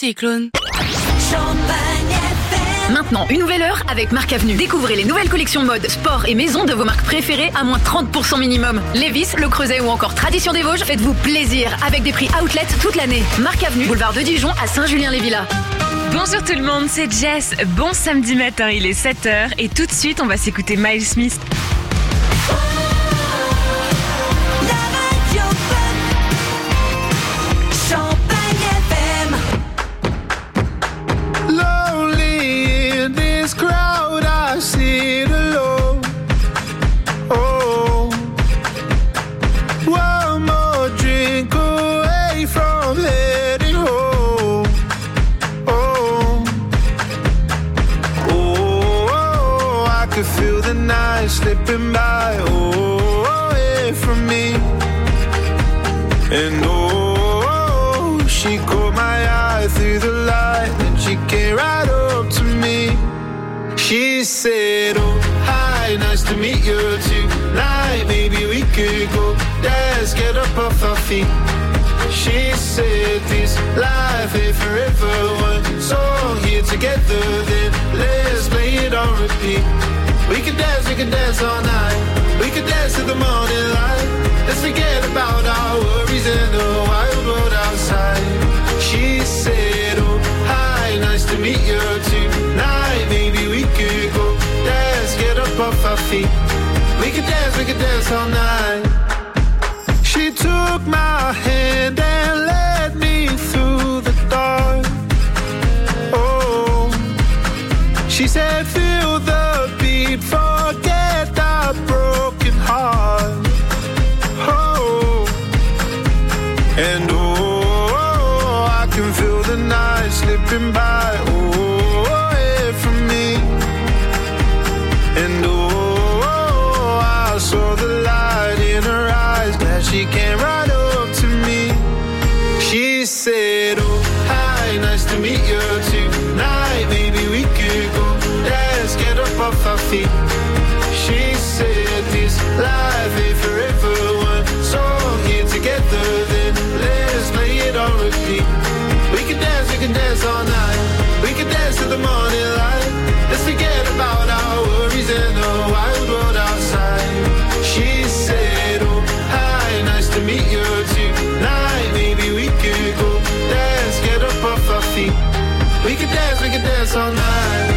Cyclone. Maintenant, une nouvelle heure avec Marc Avenue. Découvrez les nouvelles collections mode, sport et maison de vos marques préférées à moins 30% minimum. Lévis, Le Creuset ou encore Tradition des Vosges, faites-vous plaisir avec des prix outlet toute l'année. Marc Avenue, boulevard de Dijon à Saint-Julien-les-Villas. Bonjour tout le monde, c'est Jess. Bon samedi matin, il est 7h et tout de suite, on va s'écouter Miles Smith. Slipping by, away from me. And she caught my eye through the light, and she came right up to me. She said, oh, hi, nice to meet you tonight. Maybe we could go dance, get up off our feet. She said this life ain't forever, one song here together, then let's play it on repeat. We could dance all night. We could dance to the morning light. Let's forget about our worries and the wild world outside. She said, oh, hi, nice to meet you tonight. Maybe we could go dance, get up off our feet. We could dance all night. She took my hand and led me through the dark. Oh, she said, feel the beat, forget that broken heart. Oh, and I can feel the night slipping by, away from me. And I saw the light in her eyes, that she came right up to me. She said, oh, hi, nice to meet you tonight. Maybe we could go dance, get up off our feet. She said this life ain't forever, one song here together, then let's play it on repeat. We can dance all night. We can dance to the morning light. Let's forget about our worries and the wild world outside. She said, oh, hi, nice to meet you tonight. Maybe we could go dance, get up off our feet. We can dance all night.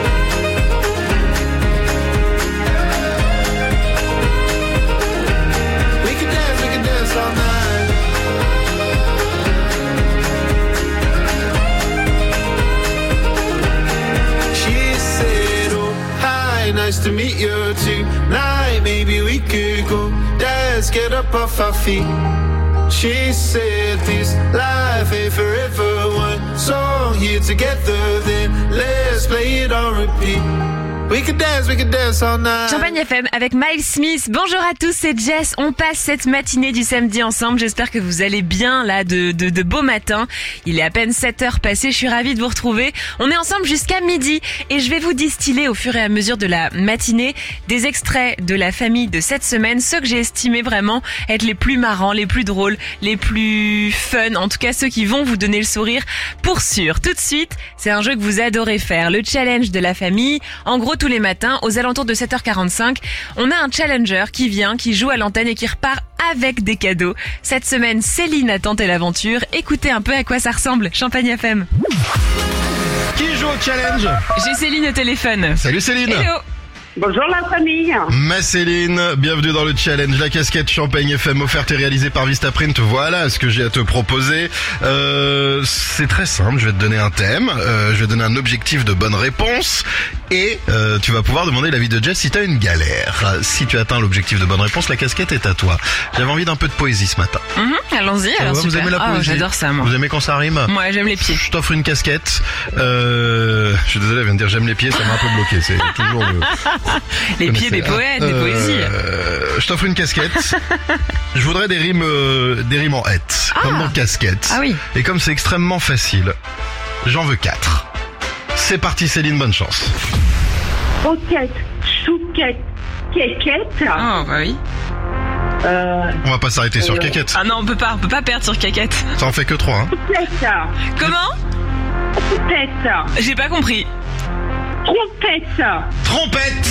We can dance all night. She said, oh, hi, nice to meet you tonight. Maybe we could go dance, get up off our feet. She said this life ain't forever, one song here together, then let's play it on repeat. We could dance all night. Champagne FM avec Miles Smith. Bonjour à tous, c'est Jess. On passe cette matinée du samedi ensemble. J'espère que vous allez bien là de beau matin. Il est à peine 7h passées. Je suis ravie de vous retrouver. On est ensemble jusqu'à midi et je vais vous distiller au fur et à mesure de la matinée des extraits de la famille de cette semaine, ceux que j'ai estimés vraiment être les plus marrants, les plus drôles, les plus fun, en tout cas ceux qui vont vous donner le sourire pour sûr. Tout de suite, c'est un jeu que vous adorez faire, le challenge de la famille. En gros, tous les matins, aux alentours de 7h45, on a un challenger qui vient, qui joue à l'antenne et qui repart avec des cadeaux. Cette semaine, Céline a tenté l'aventure. Écoutez un peu à quoi ça ressemble. Champagne FM. Qui joue au challenge? J'ai Céline au téléphone. Salut Céline. Hello. Bonjour la famille. Ma Céline, bienvenue dans le challenge. La casquette Champagne FM offerte et réalisée par Vistaprint. Voilà ce que j'ai à te proposer. C'est très simple, je vais te donner un thème, je vais te donner un objectif de bonne réponse et tu vas pouvoir demander l'avis de Jess si t'as une galère. Si tu atteins l'objectif de bonne réponse, la casquette est à toi. J'avais envie d'un peu de poésie ce matin. Allons-y, alors super. Vous aimez la poésie? J'adore ça, moi. Vous aimez quand ça rime? Moi, j'aime les pieds. Je t'offre une casquette. Je suis désolé, elle vient de dire j'aime les pieds, ça m'a un peu bloqué. C'est toujours le... Les pieds des poètes, des poésies. Je t'offre une casquette. Je voudrais des rimes en hête, comme dans casquette. Ah oui. Et comme c'est extrêmement facile, j'en veux 4. C'est parti Céline, bonne chance. Roquette, chouquette, quéquette. Oh, bah oui. On va pas s'arrêter sur quéquette. Ah non, on peut pas perdre sur quéquette. Ça en fait que 3, hein. Chouquette. Comment? Trompette. J'ai pas compris. Trompette. Trompette.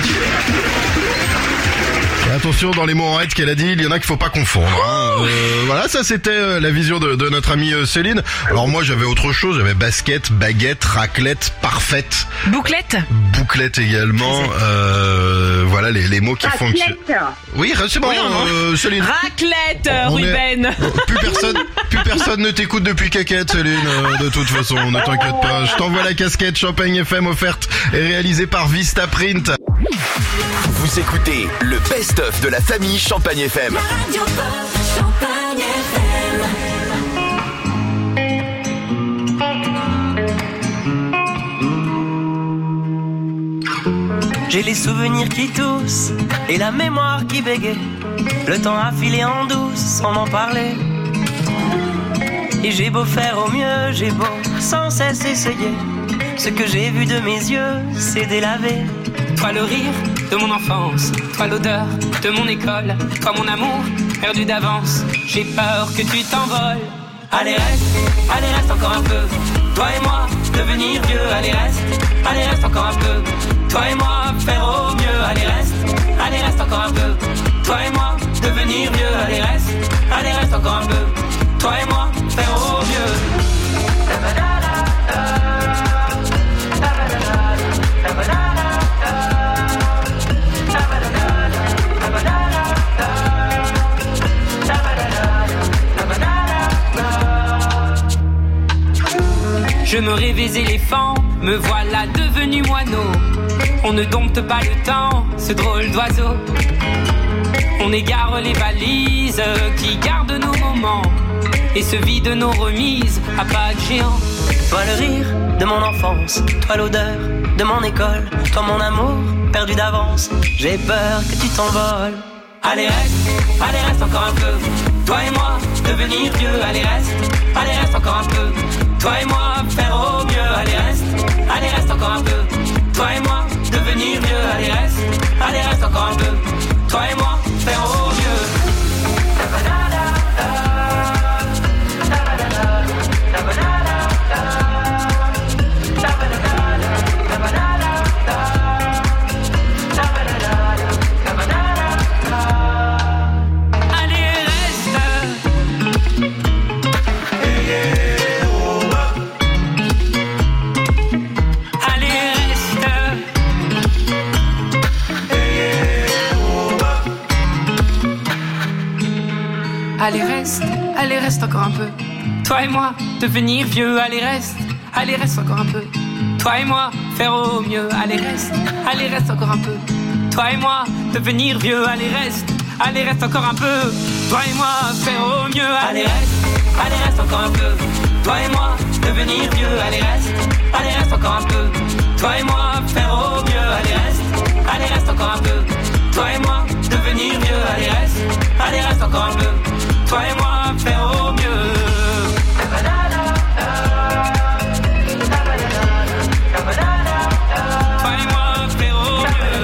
Et attention, dans les mots en règle qu'elle a dit, il y en a qu'il faut pas confondre. Hein. Voilà, ça c'était la vision de notre amie Céline. Alors moi j'avais autre chose, j'avais basket, baguette, raclette, parfaite. Bouclette. Bouclette également. Voilà les mots qui fonctionnent. Oui, c'est bon, Céline. Raclette, Ruben. Plus personne ne t'écoute depuis Caquette, Céline. De toute façon, ne t'inquiète pas. Je t'envoie la casquette Champagne FM offerte et réalisée par Vistaprint. Vous écoutez le best-of de la famille Champagne FM. La radio Champagne FM. J'ai les souvenirs qui toussent et la mémoire qui bégaye. Le temps a filé en douce sans m'en parler. Et j'ai beau faire au mieux, j'ai beau sans cesse essayer. Ce que j'ai vu de mes yeux, c'est délavé. Toi le rire de mon enfance, toi l'odeur de mon école, toi mon amour perdu d'avance. J'ai peur que tu t'envoles. Allez reste encore un peu. Toi et moi, devenir vieux. Allez reste encore un peu. Toi et moi, faire au mieux. Allez reste encore un peu. Toi et moi, devenir vieux. Allez reste encore un peu. Toi et moi, faire au mieux. Je me rêvais éléphant, me voilà devenu moineau. On ne dompte pas le temps, ce drôle d'oiseau. On égare les balises qui gardent nos moments et se vident nos remises à pas de géant. Toi le rire de mon enfance, toi l'odeur de mon école, toi mon amour perdu d'avance. J'ai peur que tu t'envoles. Allez reste encore un peu. Toi et moi, devenir vieux. Allez reste encore un peu. Toi et moi, faire au mieux. Allez reste encore un peu. Toi et moi, devenir vieux. Allez reste encore un peu. Toi et moi, faire au mieux. Allez reste encore un peu. Toi et moi, devenir vieux. Allez reste encore un peu. Toi et moi, faire au mieux. Allez reste encore un peu. Toi et moi, devenir vieux. Allez reste encore un peu. Toi et moi, faire au mieux. Allez reste encore un peu. Toi et moi, devenir vieux. Allez reste encore un peu. Toi et moi, faire au mieux. Allez reste encore un peu. Toi et moi, devenir vieux. Allez reste encore un peu. Toi et moi, faire au mieux. Toi et moi, faire au mieux.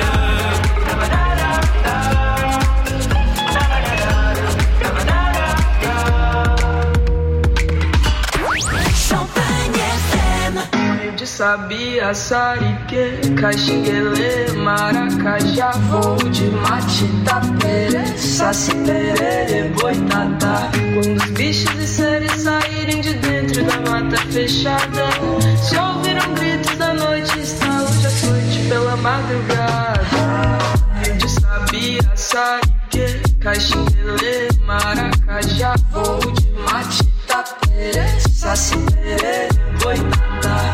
Champagne FM. De sabia, sarique, caxinguele, maracajá, voo de mate, tapere, saci, perere, boitatá. Quando os bichos e seres saírem de dentro da mata fechada, se ouviram gritos da noite, estalo de açoite pela madrugada. De sabia, sarique, caxinguele, maracajá, voo de mate, tapere, saci, perere, boitatá.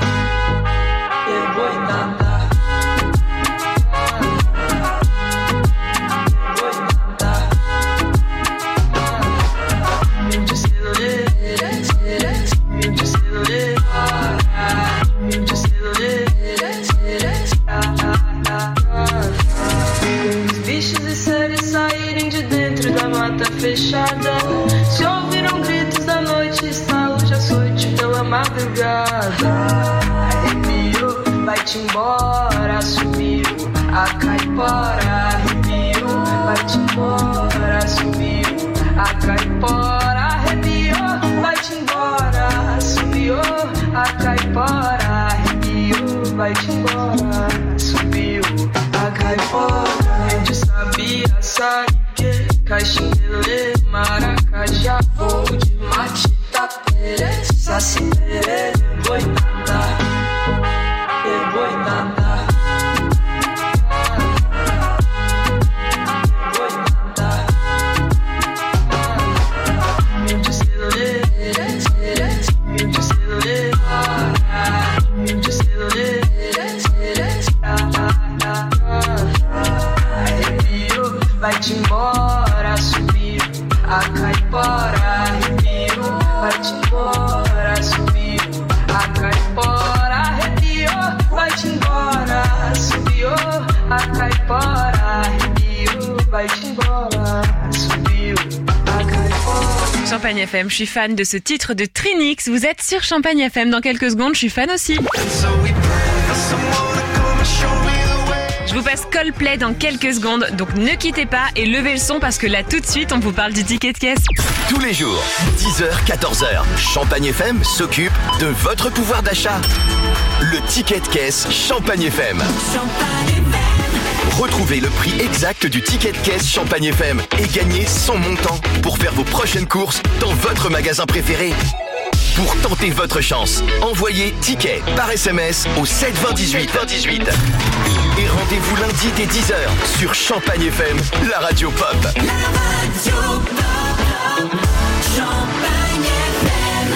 Fechada, se ouviram gritos da noite, estalo de açoite pela madrugada. Arrepiou, vai-te embora, subiu a caipora. Arrepiou, vai-te embora, subiu a caipora. Arrepiou, vai-te embora, subiu a caipora. vai te embora. Subiu a caipora, onde sabia sair que caixinha, maracajá, vou de matita, saci, boitada, boitada. Vai-te embora, subiu a caipora, arrepiou. Vai-te embora, subiu a caipora, arrepiou. Vai-te embora, subiu a caipora, arrepiou. Vai-te embora, subiu a caipora. Champagne FM, je suis fan de ce titre de Trinix. Vous êtes sur Champagne FM. Dans quelques secondes, je suis fan aussi. Je vous passe Coldplay dans quelques secondes, donc ne quittez pas et levez le son parce que là tout de suite on vous parle du ticket de caisse. Tous les jours, 10h, 14h, Champagne FM s'occupe de votre pouvoir d'achat. Le ticket de caisse Champagne FM. Retrouvez le prix exact du ticket de caisse Champagne FM et gagnez son montant pour faire vos prochaines courses dans votre magasin préféré. Pour tenter votre chance, envoyez ticket par SMS au 7 20 18. Et rendez-vous lundi dès 10h sur Champagne FM, la radio pop. La radio pop. Champagne FM.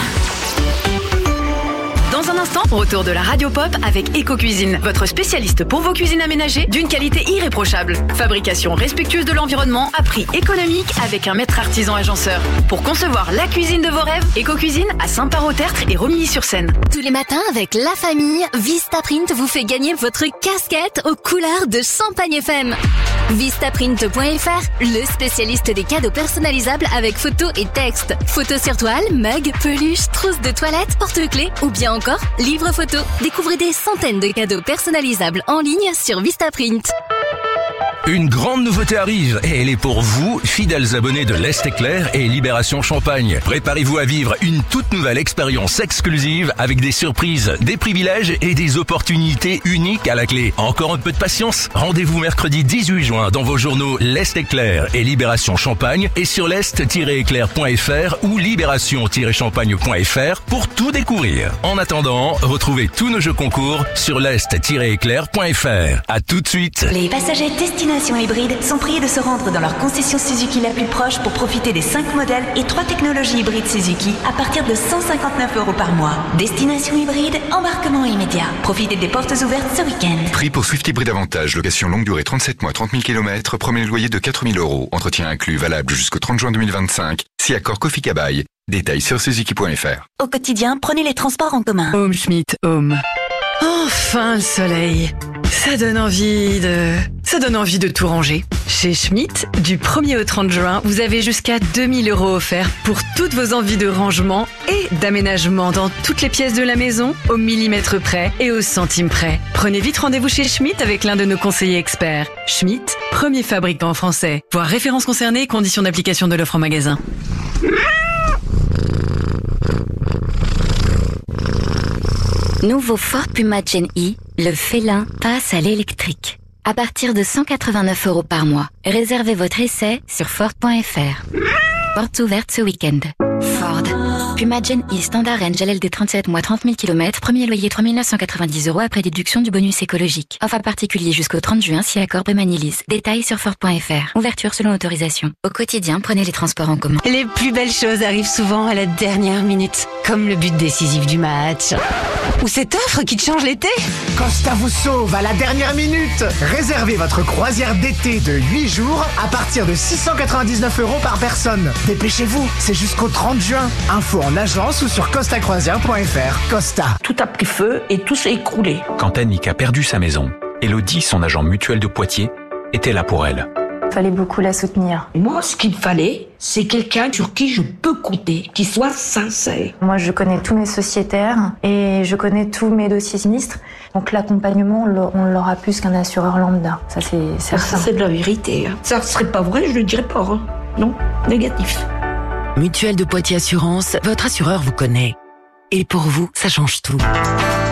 Dans un instant, retour de la radio pop avec Eco-Cuisine, votre spécialiste pour vos cuisines aménagées d'une qualité irréprochable. Fabrication respectueuse de l'environnement à prix économique avec un maître artisan agenceur. Pour concevoir la cuisine de vos rêves, Eco-Cuisine à Saint-Parot-Tertre et Romilly-sur-Seine. Tous les matins, avec la famille, Vistaprint vous fait gagner votre casquette aux couleurs de Champagne FM. Vistaprint.fr, le spécialiste des cadeaux personnalisables avec photos et texte. Photos sur toile, mug, peluche, trousse de toilette, porte-clés ou bien encore livre photo. Découvrez des centaines de cadeaux personnalisables en ligne sur Vistaprint. Une grande nouveauté arrive et elle est pour vous, fidèles abonnés de l'Est Éclair et Libération Champagne. Préparez-vous à vivre une toute nouvelle expérience exclusive avec des surprises, des privilèges et des opportunités uniques à la clé. Encore un peu de patience. Rendez-vous mercredi 18 juin dans vos journaux l'Est Éclair et Libération Champagne et sur l'est-éclair.fr ou libération-champagne.fr pour tout découvrir. En attendant, retrouvez tous nos jeux concours sur l'est-éclair.fr. À tout de suite. Les passagers Destination Hybride sont priés de se rendre dans leur concession Suzuki la plus proche pour profiter des 5 modèles et 3 technologies hybrides Suzuki à partir de 159 € par mois. Destination Hybride, embarquement immédiat. Profitez des portes ouvertes ce week-end. Prix pour Swift Hybride Avantage, location longue durée 37 mois, 30 000 km, premier loyer de 4 000 €. Entretien inclus, valable jusqu'au 30 juin 2025. Si accord Kofi Kabaï. Détails sur suzuki.fr. Au quotidien, prenez les transports en commun. Home Schmidt Home. Enfin le soleil. Ça donne envie de tout ranger. Chez Schmidt, du 1er au 30 juin, vous avez jusqu'à 2 000 € offerts pour toutes vos envies de rangement et d'aménagement dans toutes les pièces de la maison, au millimètre près et au centime près. Prenez vite rendez-vous chez Schmidt avec l'un de nos conseillers experts. Schmidt, premier fabricant français. Voir références concernées et conditions d'application de l'offre en magasin. Nouveau Ford Puma Gen E, le félin passe à l'électrique. À partir de 189 € par mois. Réservez votre essai sur Ford.fr. Portes ouvertes ce week-end. Ford. Puma Gen E Standard Range LLD 37 mois 30 000 km. Premier loyer 3 990 € après déduction du bonus écologique. Offre particulier jusqu'au 30 juin si accord Bemanilise. Détails sur Ford.fr. Ouverture selon autorisation. Au quotidien, prenez les transports en commun. Les plus belles choses arrivent souvent à la dernière minute. Comme le but décisif du match. Ou cette offre qui te change l'été. Costa vous sauve à la dernière minute. Réservez votre croisière d'été de 8 jours à partir de 699 € par personne. Dépêchez-vous, c'est jusqu'au 30 juin. Info en agence ou sur costacroisière.fr. Costa. Tout a pris feu et tout s'est écroulé. Quand Annick a perdu sa maison, Elodie, son agent mutuel de Poitiers, était là pour elle. Il fallait beaucoup la soutenir. Moi, ce qu'il fallait, c'est quelqu'un sur qui je peux compter, qui soit sincère. Moi, je connais tous mes sociétaires et je connais tous mes dossiers sinistres. Donc l'accompagnement, on l'aura plus qu'un assureur lambda. Ça, c'est certain. Ça, c'est de la vérité. Ça serait pas vrai, je le dirais pas. Hein. Non, négatif. Mutuelle de Poitiers Assurance, votre assureur vous connaît. Et pour vous, ça change tout.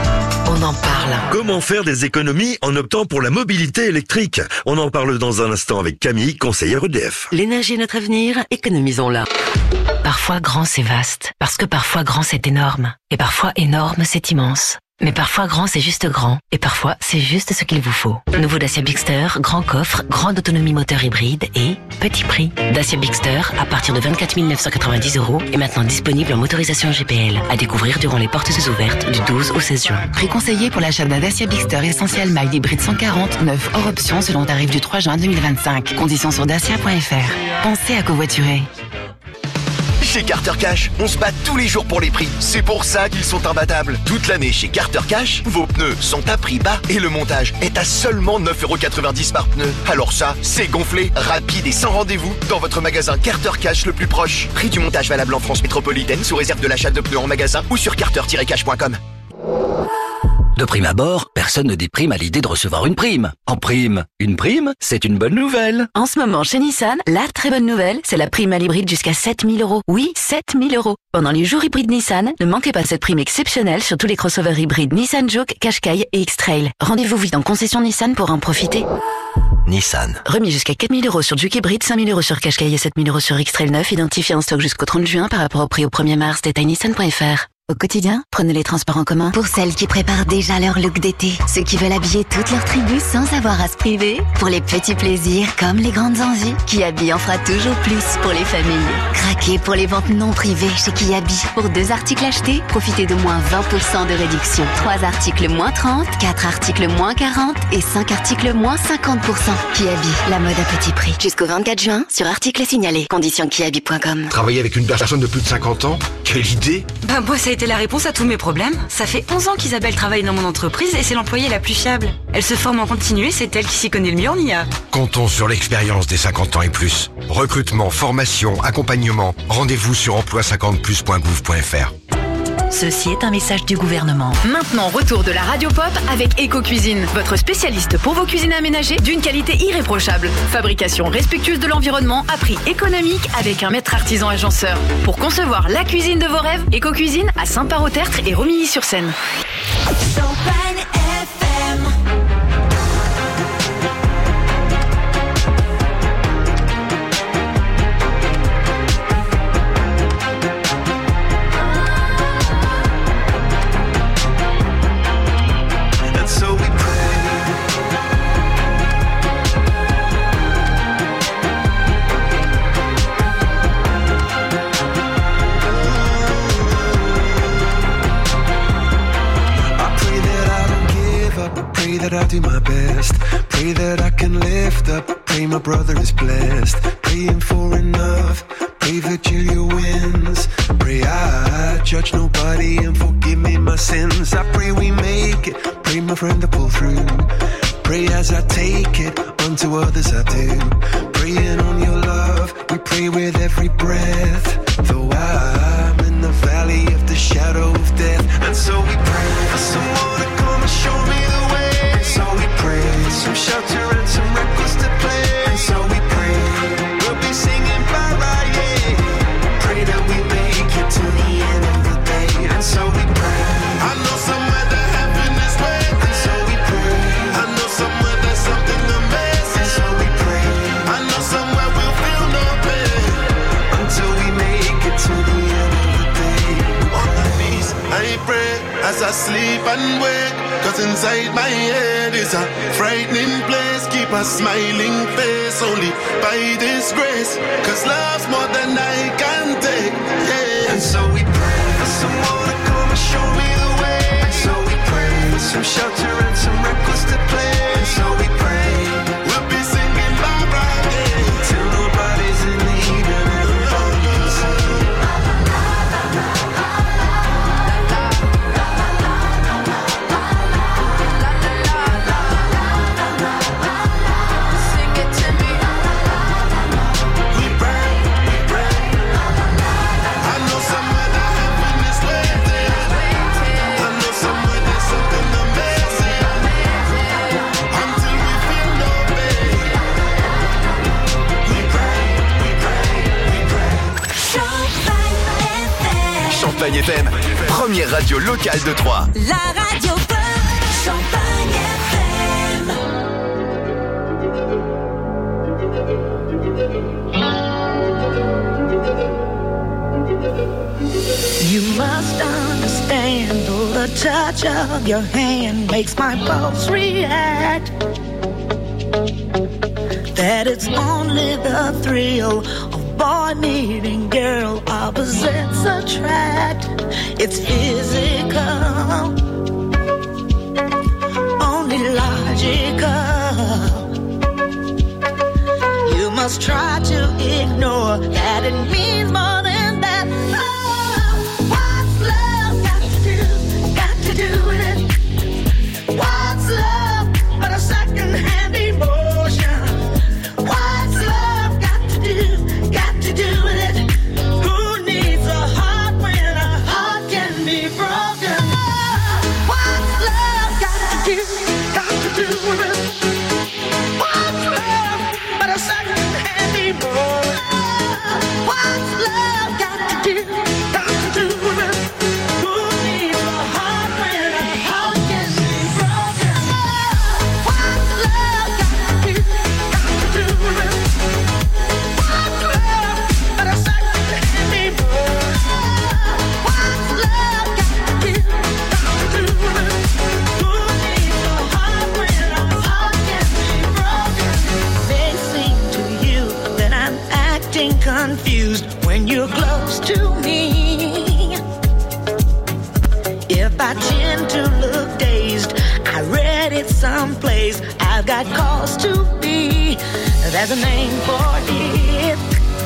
on en parle. Comment faire des économies en optant pour la mobilité électrique? On en parle dans un instant avec Camille, conseillère EDF. L'énergie est notre avenir, économisons-la. Parfois grand c'est vaste, parce que parfois grand c'est énorme, et parfois énorme c'est immense. Mais parfois grand c'est juste grand, et parfois c'est juste ce qu'il vous faut. Nouveau Dacia Bigster, grand coffre, grande autonomie moteur hybride et petit prix. Dacia Bigster à partir de 24 990 € est maintenant disponible en motorisation GPL. À découvrir durant les portes ouvertes du 12 au 16 juin. Prix conseillé pour l'achat d'un Dacia Bigster Essential Mild Hybride 149 hors option selon tarif du 3 juin 2025. Conditions sur dacia.fr. Pensez à covoiturer. Chez Carter Cash, on se bat tous les jours pour les prix. C'est pour ça qu'ils sont imbattables. Toute l'année chez Carter Cash, vos pneus sont à prix bas et le montage est à seulement 9,90 € par pneu. Alors ça, c'est gonflé, rapide et sans rendez-vous dans votre magasin Carter Cash le plus proche. Prix du montage valable en France métropolitaine sous réserve de l'achat de pneus en magasin ou sur carter-cash.com. De prime abord, personne ne déprime à l'idée de recevoir une prime. En prime, une prime, c'est une bonne nouvelle. En ce moment, chez Nissan, la très bonne nouvelle, c'est la prime à l'hybride jusqu'à 7 000 €. Oui, 7 000 €. Pendant les jours hybrides Nissan, ne manquez pas cette prime exceptionnelle sur tous les crossovers hybrides Nissan Juke, Qashqai et X-Trail. Rendez-vous vite en concession Nissan pour en profiter. Nissan. Remis jusqu'à 4 000 € sur Juke hybride, 5 000 € sur Qashqai et 7 000 € sur X-Trail 9, identifié en stock jusqu'au 30 juin par rapport au prix au 1er mars. Détail nissan.fr. Au quotidien, prenez les transports en commun. Pour celles qui préparent déjà leur look d'été, ceux qui veulent habiller toute leur tribu sans avoir à se priver, pour les petits plaisirs comme les grandes envies, Kiabi en fera toujours plus pour les familles. Craquez pour les ventes non privées chez Kiabi. Pour 2 articles achetés, profitez de moins 20% de réduction. 3 articles moins 30, 4 articles moins 40 et 5 articles moins 50%. Kiabi, la mode à petit prix. Jusqu'au 24 juin sur articles signalés. Conditions kiabi.com. Travailler avec une personne de plus de 50 ans? Quelle idée! Moi, ça a été la réponse à tous mes problèmes. Ça fait 11 ans qu'Isabelle travaille dans mon entreprise et c'est l'employée la plus fiable. Elle se forme en continu et c'est elle qui s'y connaît le mieux en IA. Comptons sur l'expérience des 50 ans et plus. Recrutement, formation, accompagnement. Rendez-vous sur emploi50plus.gouv.fr. Ceci est un message du gouvernement. Maintenant, retour de la Radio Pop avec Eco-Cuisine, votre spécialiste pour vos cuisines aménagées d'une qualité irréprochable. Fabrication respectueuse de l'environnement à prix économique avec un maître artisan agenceur. Pour concevoir la cuisine de vos rêves, Eco-Cuisine à Saint-Part-au-Tertre et Romilly-sur-Seine. Champagne FM. That I do my best, pray that I can lift up, pray my brother is blessed, praying for enough, pray Virgilia wins, pray I judge nobody and forgive me my sins, I pray we make it, pray my friend to pull through, pray as I take it, unto others I do, praying on your love, we pray with every breath, though I'm in the valley of the shadow of death, and so we pray for someone to come and show me the way. So we pray, some shelter and some records to play. And so we pray, we'll be singing bye-bye, yeah. Pray that we make it to the end of the day. And so we pray, I know somewhere that heaven is waiting. And so we pray, I know somewhere there's something amazing. And so we pray, I know somewhere we'll feel no pain until we make it to the end of the day. On my knees, I pray as I sleep and wake. Cause inside my head is a frightening place. Keep a smiling face only by this grace. Cause love's more than I can take, yeah. And so we pray for someone to come and show me the way. And so we pray for some shelter and some records to play. And so we pray we'll be singing bye-bye, yeah. Till nobody's in need and everybody's singing. Champagne FM, première radio locale de Troyes. La Radio Pop. touch of your hand makes my pulse react. That it's only the thrill of boy meeting girl, opposites attract. It's physical, only logical. You must try to ignore that it means more than that. Oh, what's love got to do with it? What's love but a second-hand emotion? What's love got to do with it? Who needs a heart when a heart can be broken? What's love got to do with it? What's love but a second-hand emotion? What's love got to do with it? Who needs a heart when a heart can be broken? What's love got to do with it? What's love but a second-hand emotion? What's love got to do with it? Who needs a heart when a heart can be broken? May seem to you that I'm acting confused when you're close to me. If I tend to look dazed, I read it someplace. I've got cause to be. There's a name for it.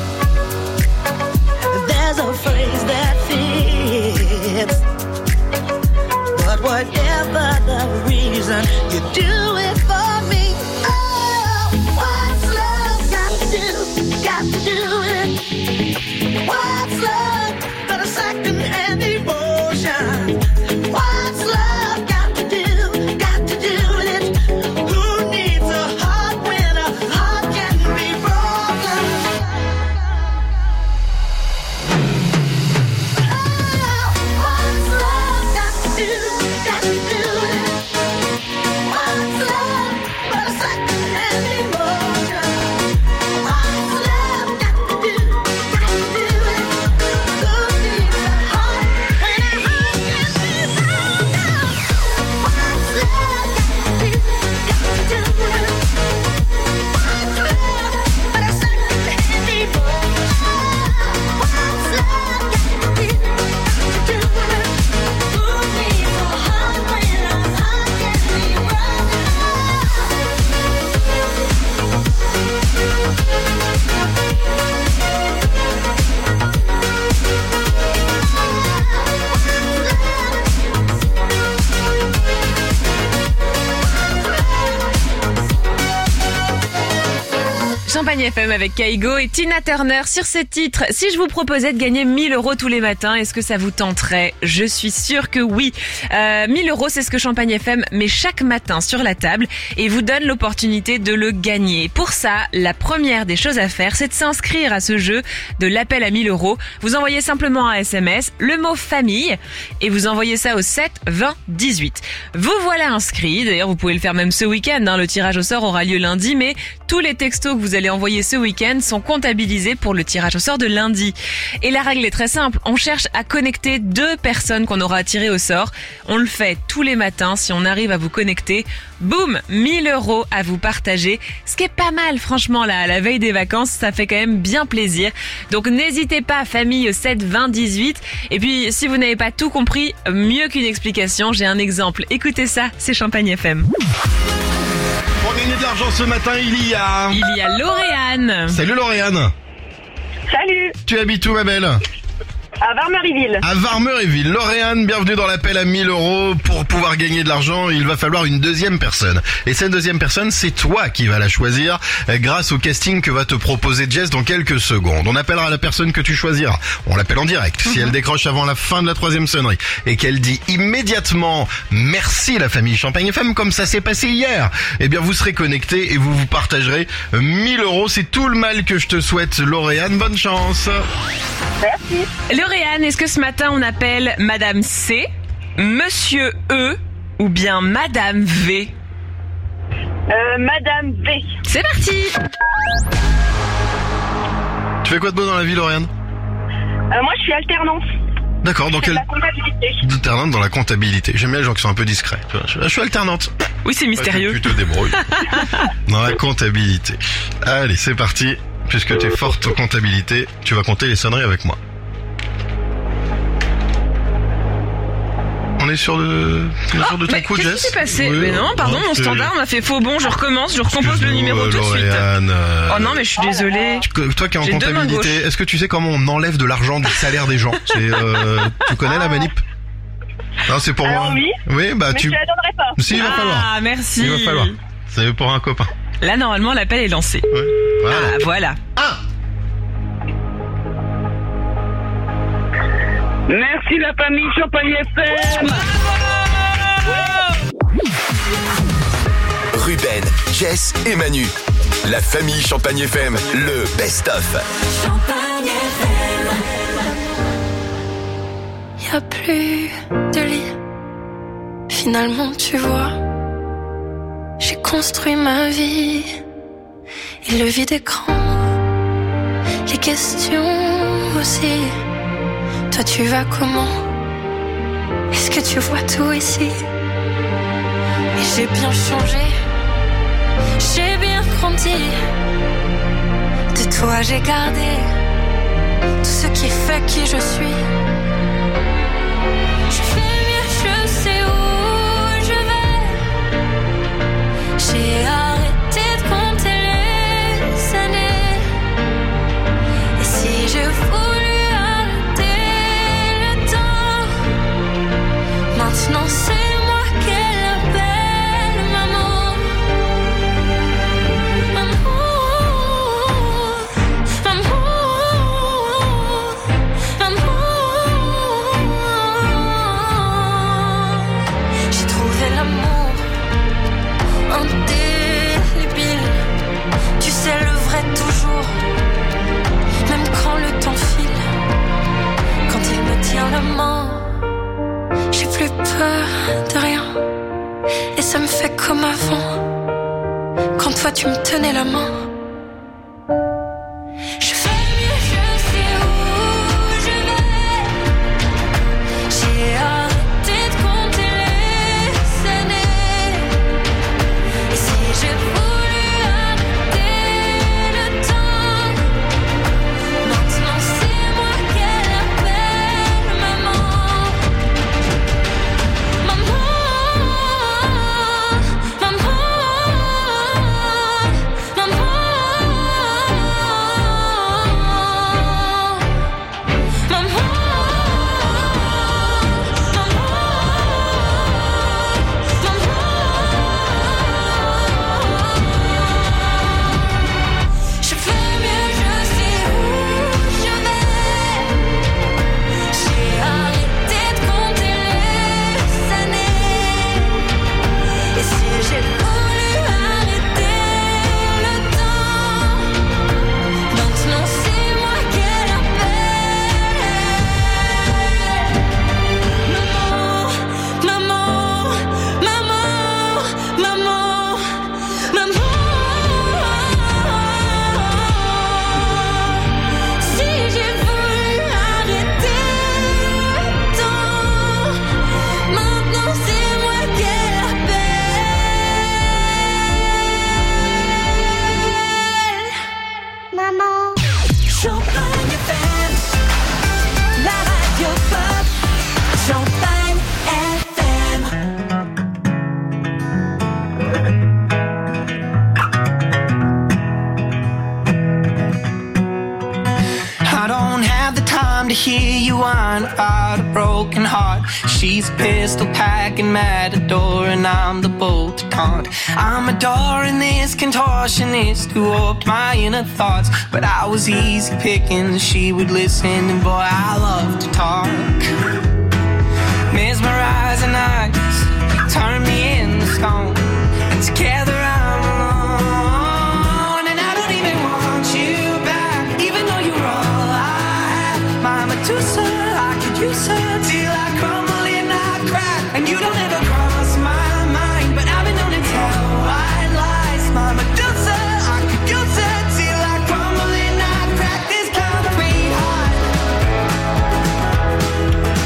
There's a phrase that fits. But whatever the reason, you do it for me. Oh, what's love got to do with it? What's love but a second-hand emotion? What's love got to do with it? Who needs a heart when a heart can be broken? Oh, what's love got to do with it? What's love but a second-hand emotion? What's love got to do with it? Who needs a heart when a heart can be broken? What's love got to do with it? What's love but a second-hand emotion? What's love got to do with it? Who needs a heart when a heart can be Champagne FM avec Kaigo et Tina Turner sur ce titre. Si je vous proposais de gagner 1000 € tous les matins, est-ce que ça vous tenterait? Je suis sûre que oui. 1000 €, c'est ce que Champagne FM met chaque matin sur la table et vous donne l'opportunité de le gagner. Pour ça, la première des choses à faire, c'est de s'inscrire à ce jeu de l'appel à 1000 €. Vous envoyez simplement un SMS, le mot famille, et vous envoyez ça au 7 20 18. Vous voilà inscrit. D'ailleurs, vous pouvez le faire même ce week-end. Le tirage au sort aura lieu lundi, mais tous les textos que vous allez envoyer ce week-end sont comptabilisés pour le tirage au sort de lundi. Et la règle est très simple. On cherche à connecter 2 personnes qu'on aura tirées au sort. On le fait tous les matins. Si on arrive à vous connecter, boum, 1000 € à vous partager. Ce qui est pas mal, franchement, là, à la veille des vacances, ça fait quand même bien plaisir. Donc n'hésitez pas, famille, au 7 20 18. Et puis, si vous n'avez pas tout compris, mieux qu'une explication, j'ai un exemple. Écoutez ça, c'est Champagne FM. Pour gagner de l'argent ce matin, il y a Lauriane. Salut Lauriane. Salut. Tu habites où, ma belle? À Varmeuryville. À Varmeuryville. Lauriane, bienvenue dans l'appel à 1000 €. Pour pouvoir gagner de l'argent, il va falloir une deuxième personne. Et cette deuxième personne, c'est toi qui vas la choisir grâce au casting que va te proposer Jess dans quelques secondes. On appellera la personne que tu choisiras. On l'appelle en direct. Si elle décroche avant la fin de la 3e sonnerie et qu'elle dit immédiatement merci la famille Champagne FM comme ça s'est passé hier, eh bien vous serez connectés et vous vous partagerez 1000 €. C'est tout le mal que je te souhaite, Lauriane. Bonne chance. Merci. Lauriane, est-ce que ce matin on appelle Madame C, Monsieur E ou bien Madame V? Madame V. C'est parti. Tu fais quoi de beau dans la vie, Lauriane? Moi, je suis alternante. D'accord, dans C'est quel... la comptabilité. Alternante dans la comptabilité. J'aime bien les gens qui sont un peu discrets. Tu vois, je suis alternante. Oui, c'est mystérieux. Tu te débrouilles. Dans la comptabilité. Allez, c'est parti. Puisque tu es forte en comptabilité, tu vas compter les sonneries avec moi. On est sur de ton coup, Jess. Qu'est-ce qui s'est passé? Oui, Mais non, pardon, mon standard m'a fait faux bon. Je recommence, je recompose le numéro tout de suite. Lauriane, Oh non, mais je suis désolée. Toi qui es en J'ai deux mains comptabilité, gauches. est-ce que tu sais comment on enlève de l'argent du salaire des gens? Tu connais la manip? Non, c'est pour moi. Oui. Oui, bah Mais tu. je la donnerai pas. Si, il va falloir. Ah, merci. Il va falloir. C'est pour un copain. Là, normalement, l'appel est lancé. Ouais. Voilà. Ah, voilà. Merci la famille Champagne FM. Ruben, Jess et Manu. La famille Champagne FM, le best-of. Y a plus de lit. Finalement, tu vois, j'ai construit ma vie. Et le vide est grand, les questions aussi. Toi, tu vas comment? Est-ce que tu vois tout ici? Et j'ai bien changé, j'ai bien grandi. De toi, j'ai gardé tout ce qui fait qui je suis. Je fais mieux, je sais où je vais. J'ai arrêté de compter les années. Et si je voulais arrêter le temps, maintenant c'est moi qu'elle appelle maman. J'ai trouvé l'amour indélébile. Tu sais le vrai toujours, même quand le temps file. Quand il me tient la main, j'ai plus peur de rien. Et ça me fait comme avant, quand toi tu me tenais la main. Je fais mieux, je sais où je vais. J'ai arrêté de compter les années. Et si j'ai voulu arrêter le temps, maintenant c'est moi qu'elle appelle maman. Maman, maman, je fais mieux, je sais où je vais. J'ai arrêté de compter les années. Et si j'ai voulu arrêter le temps, maintenant c'est moi qu'elle appelle. Maman, maman, maman, maman, maman. Si j'ai voulu arrêter le temps, maintenant c'est moi qu'elle appelle. Maman. Champagne FM, la radio pop. Champagne FM. I don't have the time to hear you whine about a broken heart. She's a pistol packing matador and I'm the bolt to taunt. I'm adoring this contortionist who warped my inner thoughts. But I was easy picking, she would listen and boy I love to talk. Mesmerizing eyes, you turn me into stone. And together I'm alone. And I don't even want you back, even though you're all I have. My Medusa, I could use her till I crumble and I crack. And you don't ever cross my mind, but I've been known to tell white lies. My Medusa, I could use her till I crumble and I crack. This concrete heart.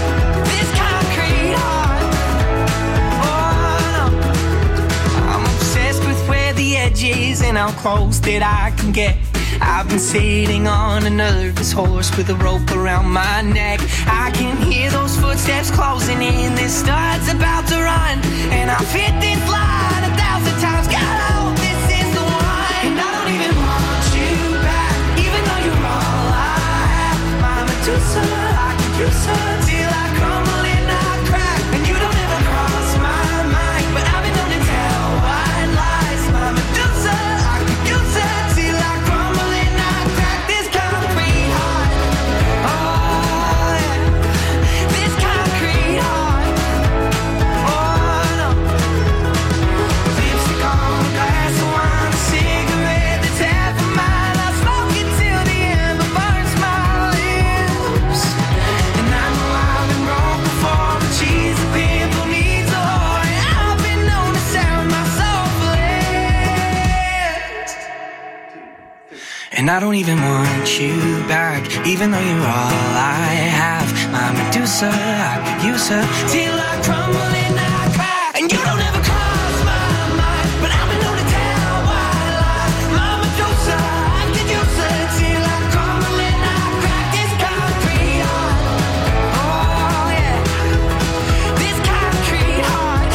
edges and how close that I can get. I've been sitting on a nervous horse with a rope around my neck. I can hear those footsteps closing in, this start's about to run. And I've hit this line 1,000 times, God, I hope this is the one. And I don't even want you back, even though you're all I have. My Medusa, I could use her till I crumble and I crack. And you don't ever cross my mind, but I've been known to tell white lies. My Medusa, I could use her till I crumble and I crack. This concrete heart, oh yeah, this concrete heart, oh no. Lipstick on a glass of wine, a cigarette that's half a mile. I smoke it till the ember burns my lips. And I know I've been wrong before, but she's a pimple needs a whore. And I've been known to sound my soul flipped. And I don't even want you back, even though you're all I have. My Medusa, I could use her till I crumble and I crack. And you don't ever cross my mind, but I've been known to tell white lies. My Medusa, I could use her till I crumble and I crack. This concrete heart, oh yeah, this concrete heart,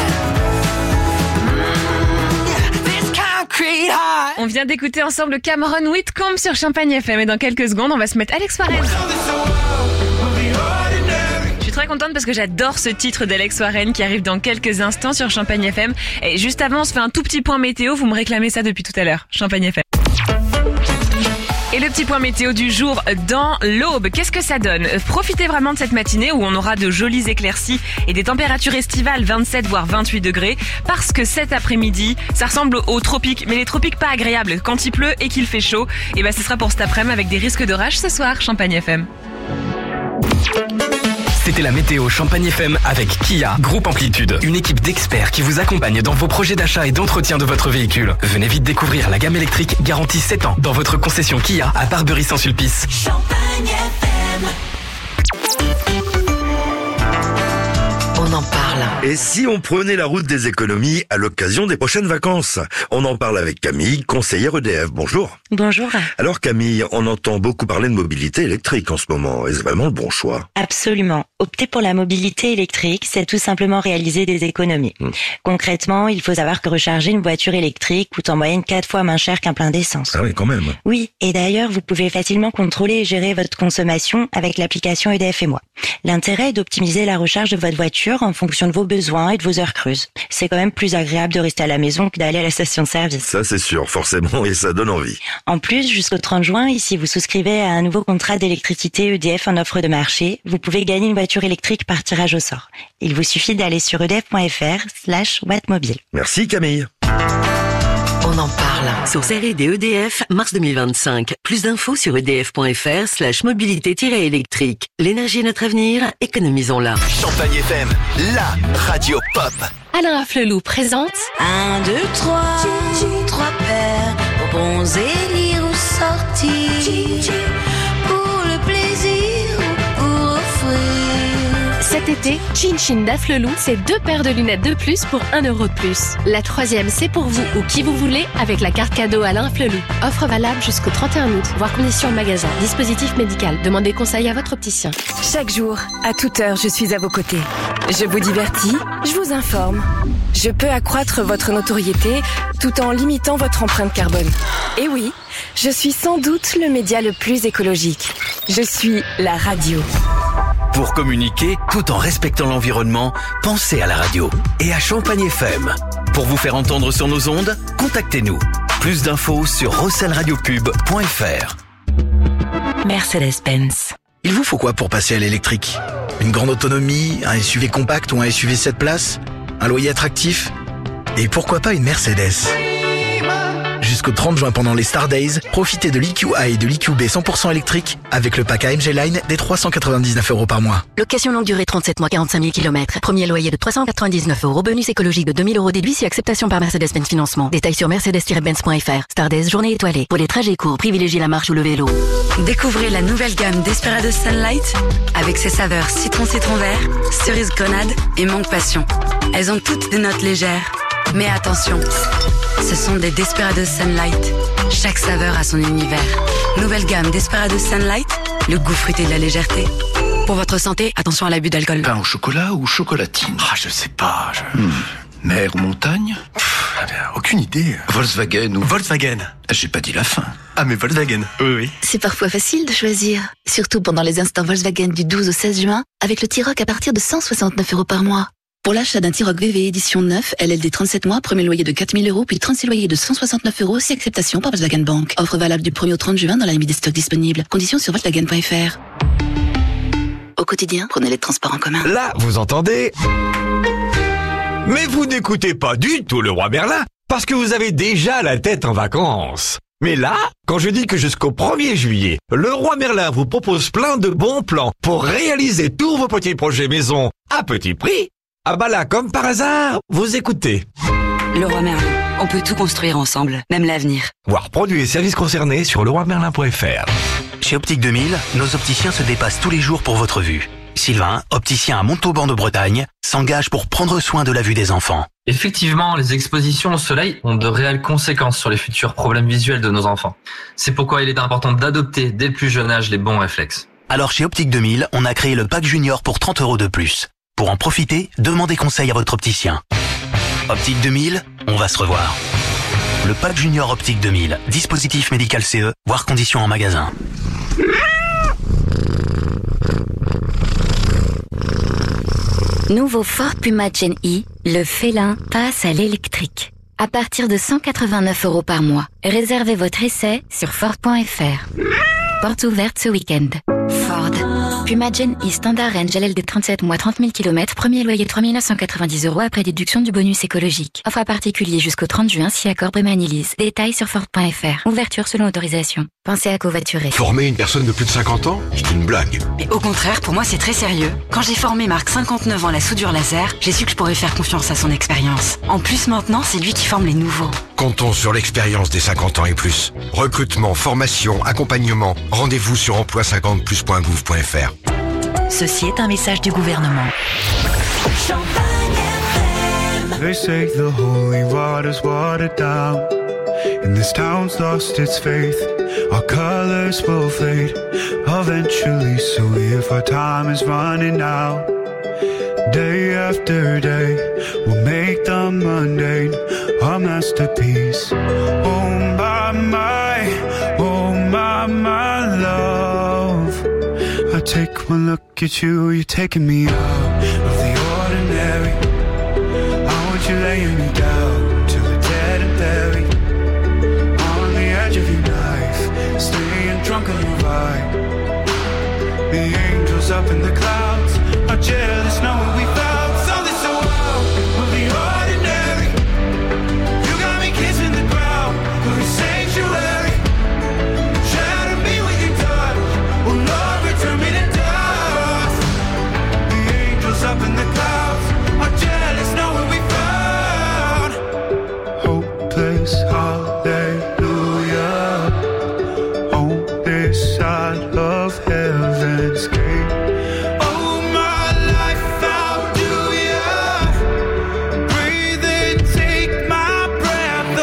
yeah, this concrete heart. On vient d'écouter ensemble Cameron Whitcomb sur Champagne FM et dans quelques secondes, on va se mettre Alex Warren. Je suis très contente parce que j'adore ce titre d'Alex Warren qui arrive dans quelques instants sur Champagne FM. Et juste avant, on se fait un tout petit point météo. Vous me réclamez ça depuis tout à l'heure. Champagne FM. Et le petit point météo du jour dans l'Aube. Qu'est-ce que ça donne? Profitez vraiment de cette matinée où on aura de jolies éclaircies et des températures estivales 27 voire 28 degrés parce que cet après-midi, ça ressemble aux tropiques, mais les tropiques pas agréables. Quand il pleut et qu'il fait chaud, et ben ce sera pour cet après-midi avec des risques d'orage ce soir. Champagne FM. C'était la météo Champagne FM avec Kia, Groupe Amplitude. Une équipe d'experts qui vous accompagne dans vos projets d'achat et d'entretien de votre véhicule. Venez vite découvrir la gamme électrique garantie 7 ans dans votre concession Kia à Barbery-Saint-Sulpice. Champagne FM. On en parle. Et si on prenait la route des économies à l'occasion des prochaines vacances? On en parle avec Camille, conseillère EDF. Bonjour. Bonjour. Alors Camille, on entend beaucoup parler de mobilité électrique en ce moment. Est-ce vraiment le bon choix? Absolument. Opter pour la mobilité électrique, c'est tout simplement réaliser des économies. Concrètement, il faut savoir que recharger une voiture électrique coûte en moyenne 4 fois moins cher qu'un plein d'essence. Ah oui, quand même. Oui, et d'ailleurs, vous pouvez facilement contrôler et gérer votre consommation avec l'application EDF et moi. L'intérêt est d'optimiser la recharge de votre voiture en fonction de vos besoins et de vos heures creuses. C'est quand même plus agréable de rester à la maison que d'aller à la station-service. Ça c'est sûr, forcément, et ça donne envie. En plus, jusqu'au 30 juin, ici vous souscrivez à un nouveau contrat d'électricité EDF en offre de marché, vous pouvez gagner une voiture électrique par tirage au sort. Il vous suffit d'aller sur edf.fr/wattmobile. Merci Camille. On en parle. Sur série des EDF, mars 2025. Plus d'infos sur edf.fr/mobilité-électrique. L'énergie est notre avenir, économisons-la. Champagne FM, la radio pop. Alain Afflelou présente 1, 2, 3, 3 paires, bons élire ou sortir, pour le plaisir ou pour offrir. cet été, Chin Chin d'Afflelou, c'est 2 paires de lunettes de plus pour 1 euro de plus. La 3e, c'est pour vous ou qui vous voulez avec la carte cadeau Alain Afflelou. Offre valable jusqu'au 31 août, voire conditions en magasin. Dispositif médical. Demandez conseil à votre opticien. Chaque jour, à toute heure, je suis à vos côtés. Je vous divertis, je vous informe. Je peux accroître votre notoriété tout en limitant votre empreinte carbone. Et oui, je suis sans doute le média le plus écologique. Je suis la radio. Pour communiquer tout en respectant l'environnement, pensez à la radio et à Champagne FM. Pour vous faire entendre sur nos ondes, contactez-nous. Plus d'infos sur rosselradiopub.fr. Mercedes-Benz. Il vous faut quoi pour passer à l'électrique? Une grande autonomie, un SUV compact ou un SUV 7 places? Un loyer attractif? Et pourquoi pas une Mercedes? Jusqu'au 30 juin pendant les Star Days, profitez de l'EQA et de l'EQB 100% électrique avec le pack AMG Line des 399 € par mois. Location longue durée 37 mois 45 000 km. Premier loyer de 399 €. Bonus écologique de 2 000 € déduit si acceptation par Mercedes-Benz Financement. Détails sur mercedes-benz.fr. Star Days, journée étoilée. Pour les trajets courts, privilégiez la marche ou le vélo. Découvrez la nouvelle gamme Desperados Sunlight avec ses saveurs citron vert, cerise grenade et mangue passion. Elles ont toutes des notes légères. Mais attention, Ce sont des Desperados Sunlight. Chaque saveur a son univers. Nouvelle gamme Desperados Sunlight, le goût fruité de la légèreté. Pour votre santé, attention à l'abus d'alcool. Pain au chocolat ou chocolatine? Ah, je sais pas. Mer ou montagne? Aucune idée. Volkswagen ou... Volkswagen. J'ai pas dit la fin. Ah, mais Volkswagen. Oui. C'est parfois facile de choisir, surtout pendant les instants Volkswagen du 12 au 16 juin, avec le T-Roc à partir de 169 € par mois. Pour l'achat d'un T-Roc VV édition 9, LLD 37 mois, premier loyer de 4 000 €, puis 36 loyers de 169 € si acceptation par Volkswagen Bank. Offre valable du 1er au 30 juin dans la limite des stocks disponibles. Conditions sur Volkswagen.fr. Au quotidien, prenez les transports en commun. Là, vous entendez? Mais vous n'écoutez pas du tout le roi Merlin, parce que vous avez déjà la tête en vacances. Mais là, quand je dis que jusqu'au 1er juillet, le roi Merlin vous propose plein de bons plans pour réaliser tous vos petits projets maison à petit prix, ah bah là, comme par hasard, vous écoutez. Le roi Merlin, on peut tout construire ensemble, même l'avenir. Voir produits et services concernés sur leroimerlin.fr. Chez Optique 2000, nos opticiens se dépassent tous les jours pour votre vue. Sylvain, opticien à Montauban de Bretagne, s'engage pour prendre soin de la vue des enfants. Effectivement, les expositions au soleil ont de réelles conséquences sur les futurs problèmes visuels de nos enfants. C'est pourquoi il est important d'adopter dès le plus jeune âge les bons réflexes. Alors chez Optique 2000, on a créé le pack junior pour 30 € de plus. Pour en profiter, demandez conseil à votre opticien. Optique 2000, on va se revoir. Le pack junior Optique 2000, dispositif médical CE, voire conditions en magasin. Nouveau Ford Puma Gen E, le félin passe à l'électrique. À partir de 189 € par mois. Réservez votre essai sur Ford.fr. Porte ouverte ce week-end. Ford. Puma Gen E Standard Range LLD 37 mois 30 000 km. Premier loyer 3 990 € après déduction du bonus écologique. Offre à particulier jusqu'au 30 juin si accord Bremanilise. Détails sur Ford.fr. Ouverture selon autorisation. Pensez à covoiturer. Former une personne de plus de 50 ans, c'est une blague. Mais au contraire, pour moi, c'est très sérieux. Quand j'ai formé Marc 59 ans à la soudure laser, j'ai su que je pourrais faire confiance à son expérience. En plus, maintenant, c'est lui qui forme les nouveaux. Comptons sur l'expérience des 50 ans et plus. Recrutement, formation, accompagnement. Rendez-vous sur emploi50plus.gouv.fr. Ceci est un message du gouvernement. They say the holy water's watered down, and this town's lost its faith. Our colors will fade eventually, so if our time is running out, day after day, we'll make the mundane a masterpiece. Oh my, oh my love. I take one look at you, you're taking me out of the ordinary. I want you laying me down till we're dead and buried, on the edge of your knife, staying drunk on your vibe. The angels up in the clouds are jealous knowing we found something so wild of the ordinary. You got me kissing the ground of a sanctuary. Shatter me with your touch, oh Lord, return me to dust. The angels up in the clouds are jealous knowing we found hopeless hallelujah on this side of heaven's gate. Oh my life, how do ya breathe and take my breath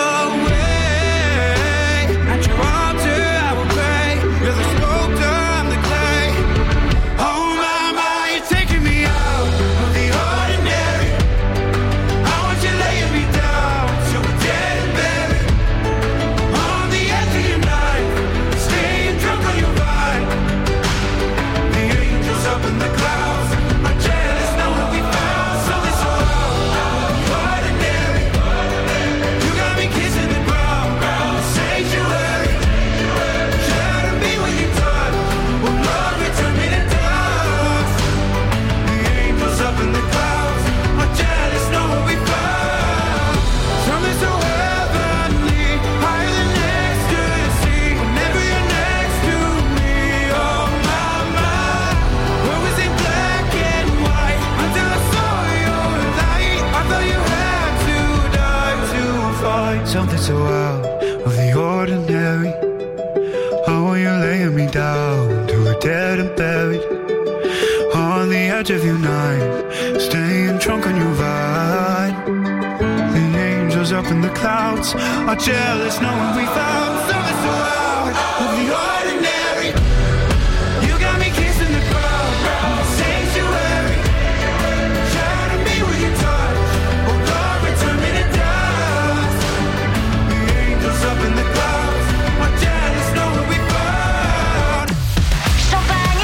away? At your altar I will pray. You're the sculptor, I'm the clay. Oh my, you're taking me out of the ordinary. I want you laying me down till we're dead and buried, on the edge of your knife, staying drunk on your vibe. The angels up in the clouds are jealous knowing we found something so out of the ordinary. You got me kissing the ground, the sanctuary. Shatter me with your touch, oh Lord, return me to dust. The angels up in the clouds are jealous knowing we found something so heavenly, higher than ecstasy. Whenever you're next to me, oh my, where was it black and white until I saw your light? I thought you had to die to find something so out of the ordinary. How are you laying me down to a dead and buried, on the edge of your night, staying drunk on your vine. The angels up in the clouds clouds are jealous knowing we found something so out of the ordinary. You got me kissing the crowd, sanctuary. Shatter me with your touch, oh Lord, return me to dust. The angels up in the clouds are jealous knowing we found Champagne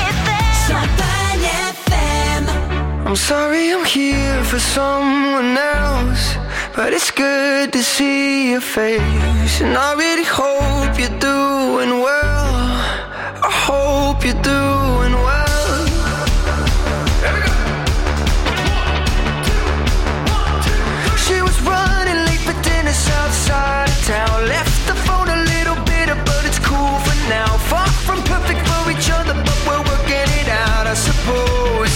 FM. I'm sorry I'm here for someone else, but it's good to see your face. And I really hope you're doing well. I hope you're doing well. She was running late for dinner south side of town. Left the phone a little bitter, but it's cool for now. Far from perfect for each other, but we're working it out, I suppose.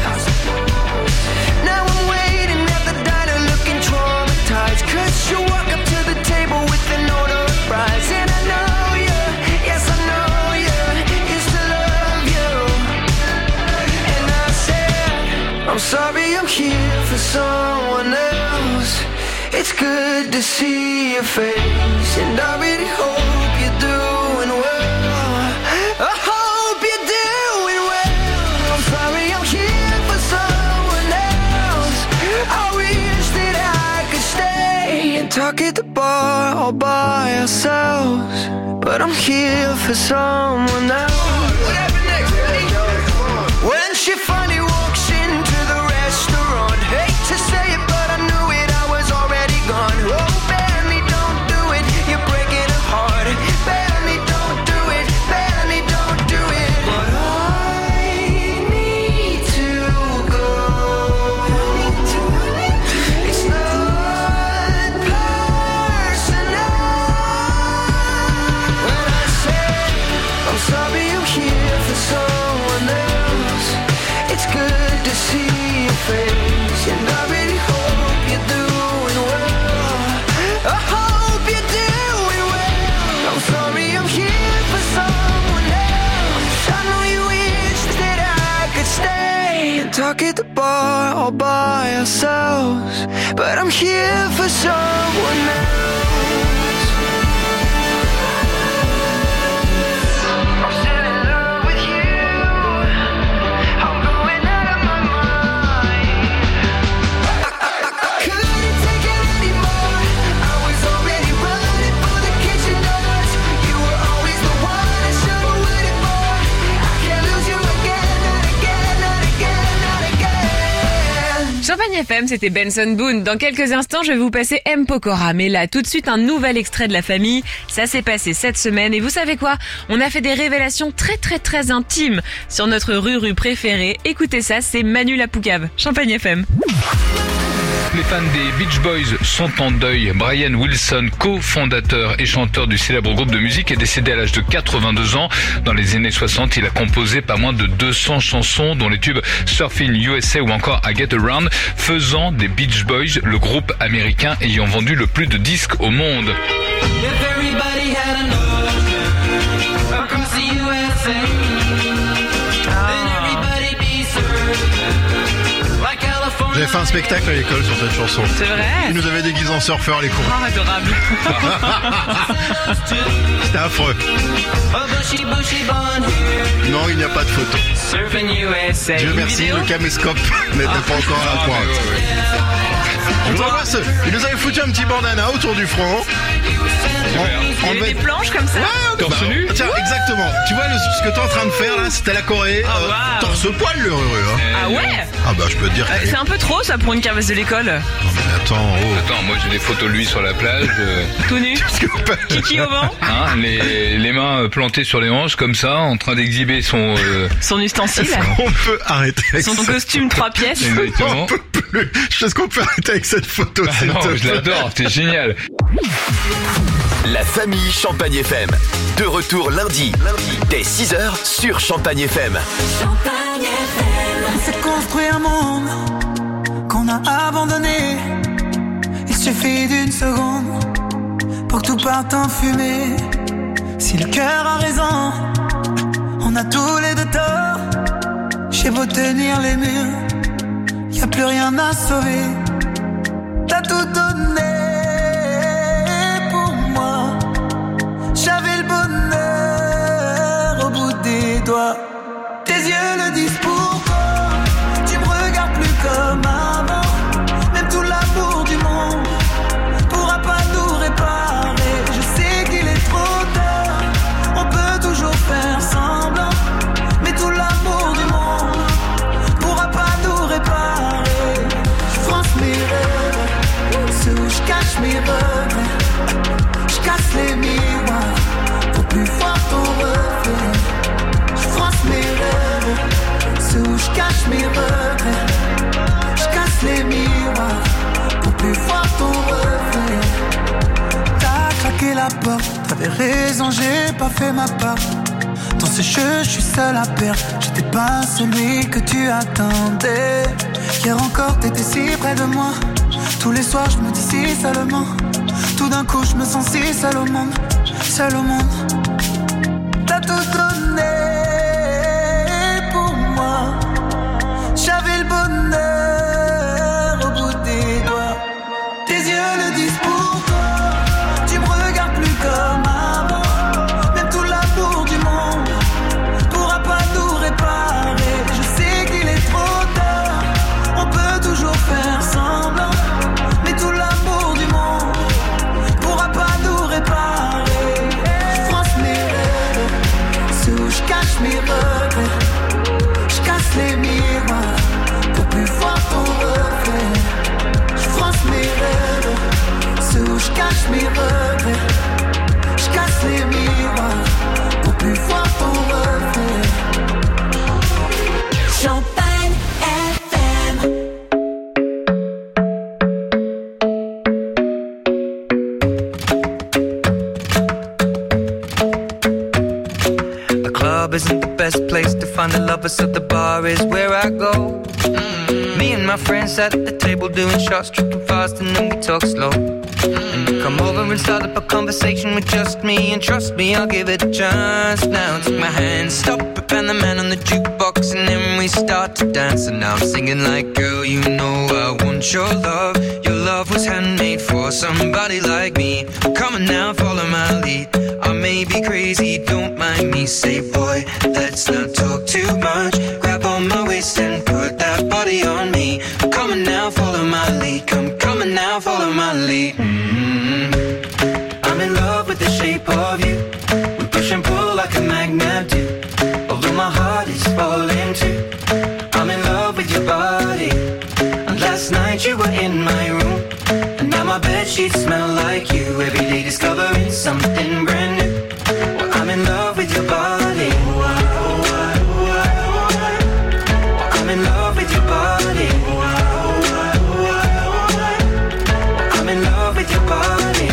Now I'm waiting at the diner looking traumatized, 'cause you walk up to the table with an order of fries. And I know you, yes I know you, used to love you. And I said, I'm sorry I'm here for someone else. It's good to see your face, and I really hope you're doing well. I hope you're doing well. I'm sorry I'm here for someone else. I wish that I could stay and talk at the bar all by ourselves, but I'm here for someone else. What happened next, buddy? When she finally walks into the restaurant, hate to say it, but I knew it, I was already gone. Oh, Benny, don't do it, you're breaking her heart. Benny, don't do it, Benny, don't do it. But I need to go. It's not personal. When I say I'm sorry I'm here for someone else, it's good to see your face, and I really hope you're doing well. I hope you're doing well. I'm sorry I'm here for someone else. I know you wish that I could stay and talk at the bar all by ourselves, but I'm here for someone else. I'm still in love with you. I'm going out of my mind. I couldn't take it anymore. I was already running for the kitchen doors. You were always the one I should have waited for. I can't lose you again, not again, not again, not again. Champagne FM, c'était Benson Boone. Dans quelques instants, je vais vous passer M. Pokora. Mais là, tout de suite, un nouvel extrait de La Famille. Ça s'est passé cette semaine. Et vous savez quoi? On a fait des révélations très très très intimes sur notre rue préférée. Écoutez ça, c'est Manu Lapoucave. Champagne FM. Les fans des Beach Boys sont en deuil. Brian Wilson, cofondateur et chanteur du célèbre groupe de musique, est décédé à l'âge de 82 ans. Dans les années 60, il a composé pas moins de 200 chansons, dont les tubes Surfing USA ou encore I Get Around, faisant des Beach Boys le groupe américain ayant vendu le plus de disques au monde. J'avais fait un spectacle à l'école sur cette chanson. C'est vrai? Ils nous avaient déguisés en surfeurs, les cons. Oh, adorable. C'était affreux. Non, il n'y a pas de photo. Dieu merci, le caméscope n'était pas encore à la pointe. Je vous envoie il nous avait foutu un petit bandana autour du front. Il y avait des planches comme ça. Ouais, torse nu. Tiens, exactement. Tu vois ce que t'es en train de faire là, c'était la Corée. Torse poil le heureux. Hein. Ah ouais? Ah bah je peux te dire. C'est un peu trop ça pour une carvesse de l'école. Non mais Attends, moi j'ai des photos de lui sur la plage. Tout nu. Kiki au vent. Hein, les mains plantées sur les hanches comme ça, en train d'exhiber son ustensile. Est-ce qu'on peut arrêter avec son costume 3 pièces. Exactement. Est-ce qu'on peut arrêter avec cette photo? Non, je l'adore, c'est génial. La famille Champagne FM. De retour lundi dès 6h sur Champagne FM. On s'est construit un monde qu'on a abandonné. Il suffit d'une seconde pour que tout parte en fumée. Si le cœur a raison, on a tous les deux tort. J'ai beau tenir les murs, y a plus rien à sauver. T'as tout donné, la porte. T'avais raison, j'ai pas fait ma part. Dans ce jeu, je suis seul à perdre. J'étais pas celui que tu attendais. Hier encore, t'étais si près de moi. Tous les soirs, je me dis si seulement. Tout d'un coup, je me sens si seul au monde. Seul au monde. T'as tout donné pour moi. J'avais le bonheur au bout des doigts. Tes yeux le disent pour toi. Tu me regardes plus comme avant. Même tout l'amour du monde pourra pas tout réparer. Je sais qu'il est trop tard. On peut toujours faire semblant. Mais tout l'amour du monde pourra pas tout réparer. Je fronce mes rêves, sous je cache mes regrets. Je casse les miroirs pour plus voir ton reflet. Je fronce mes rêves, sous je cache mes regrets. Je casse les miroirs pour plus voir ton reflet. Champagne FM. The club isn't the best place to find the lovers, so the bar is where I go. Me and my friends sat at the table doing shots, tripping fast, and then we talk slow. And you come over and start up a conversation with just me, and trust me, I'll give it a chance. Now take my hand, stop it, and the man on the jukebox, and then we start to dance. And now I'm singing like, girl, you know I want your love. Your love was handmade for somebody like me. Come on now, follow my lead. I may be crazy, don't mind me. Say, boy, let's not talk too much. Grab on my waist and put that body on me. Come on now, follow my lead. Come on now, follow my lead. I'm in love with the shape of you. We push and pull like a magnet do. Although my heart is falling too. I'm in love with your body. And last night you were in my room. And now my bedsheets smell like you. Every day discovering something brand new. Well, I'm in love with your body. I'm in love with your body. I'm in love with your body.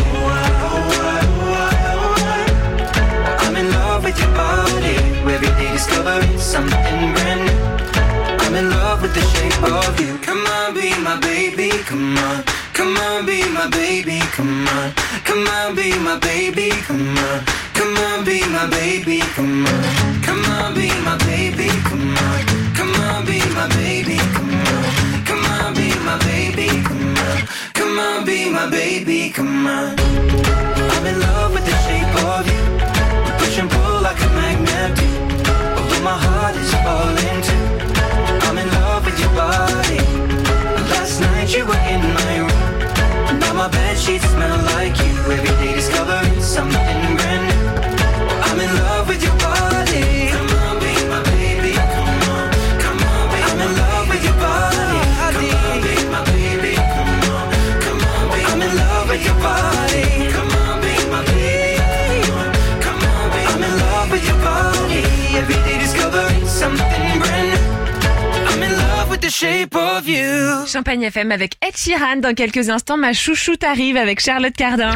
I'm in love with your body. Every day discovering something brand new. I'm in love with the shape of you. Come on, be my baby, come on. Come on, be my baby, come on. Come on, be my baby, come on. Come on, be my baby, come on. Come on, be my baby, come on. Come on, be my baby, come on. Come on, be my baby, come on. Come on, be my baby, come on. I'm in love with the shape of you. We push and pull like a magnet do. Although my heart is falling too. I'm in love with your body. Last night you were in my room. Now my bedsheets smell like you. Every day discovering something brand new. I'm in love with your body. Come on, be my baby. Come on, come on, be I'm in love with your body. Come on, be my baby. Come on, come on, be I'm in love with your body. Come on, be my baby. Come on, be I'm in love with your body. Every day discovering something brand new. I'm in love with the shape of you. Champagne FM avec Ed Sheeran. Dans quelques instants, ma chouchoute arrive avec Charlotte Cardin.